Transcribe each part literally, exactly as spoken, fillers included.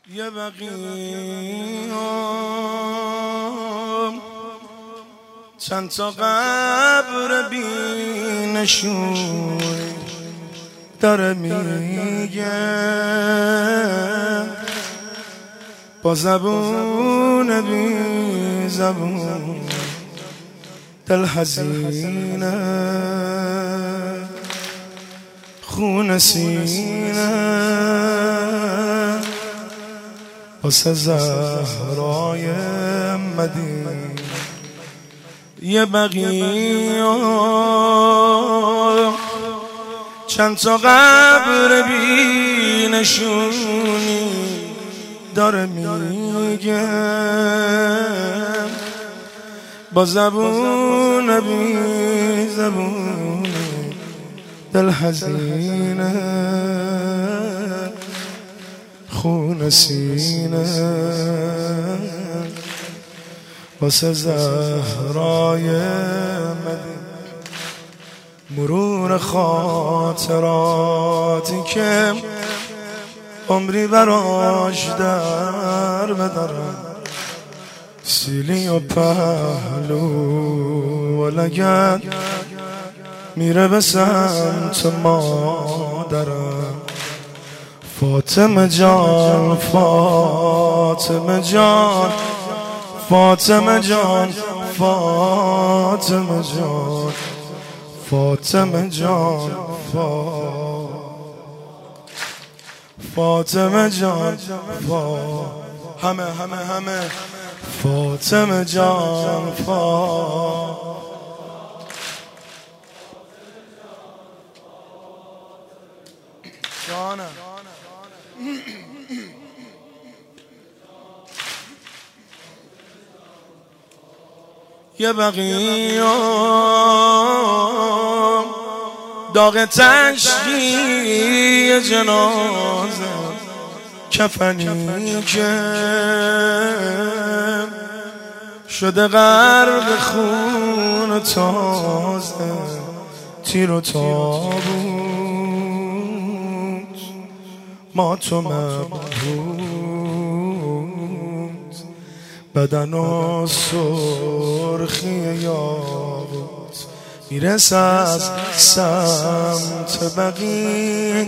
یه بقیه چند تا قبر بی نشون داره میگه با زبون بی زبون دل حزینه خون سینه واسه زهرای مدینه یه بقیه چند تا قبر بی نشونی داره میگه با زبون بی زبون دل حزینه خون سینه واسه زهرای مدینه مرور خاطراتی که عمری براش در بدارم سیلی و پهلو و لگد میره به سمت مادرم فاطمه جان فاطمه جان فاطمه جان فاطمه جان فاطمه جان فاطمه جان همه همه همه فاطمه جان فا جانم یه بقیه داغ تشییع جنازه کفنی که شده غرق خون تازه تیر و تابوت ما تو مبهوت بدن و سرخی یاقوت میرس از سمت بقیع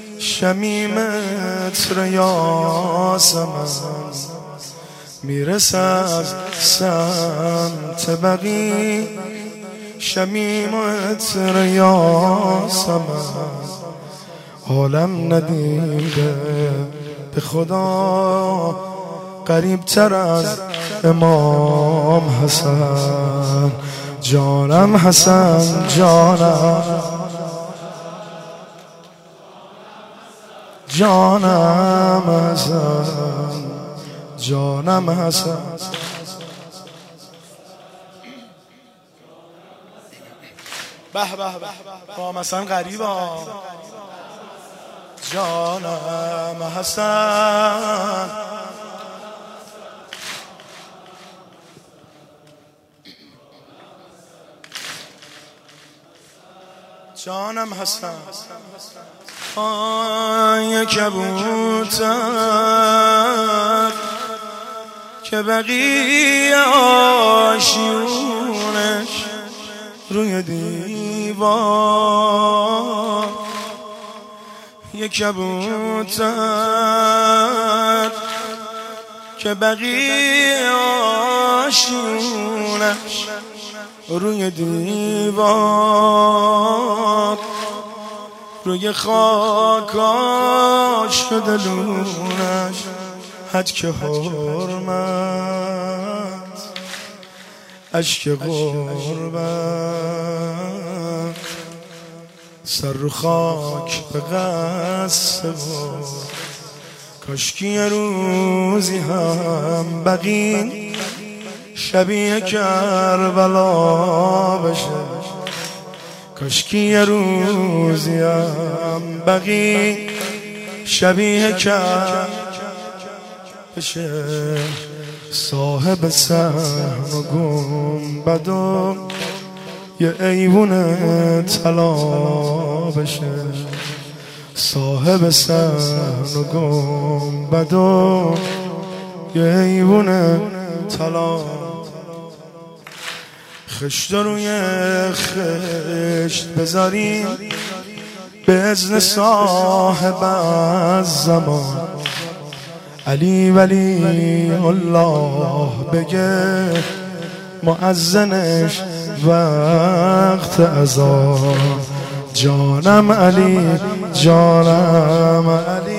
شمیمت ریاسمن میرس از سمت بقیع شمیمت ریاسمن عالم ندیده به خدا قریب تر از امام حسن جانم حسن جانم جانم حسن جانم حسن به به به با مثلا غریبا جانم حسن جانم حسن آی کبوتر که بقیه آشیونش روی دیوار یک کبوتر که بقیه آشیونش روی دیوار روی خاکاش شده لونش حد که حرمت عشق غربت سر رو خاک به قصه بود کاشکی یه روزی هم بقیه شبیه کربلا بشه کاشکی یه روزی هم بقیه شبیه کربلا بشه صاحب سهم و گنبد و یه ایوون طلا بشه صاحب سن و گنبد و یه ایوون طلا، خشت روی خشت بذاریم به اذن صاحب از زمان. علی ولی الله بگه مؤذنش وقت اذان. جانم علی جانم علی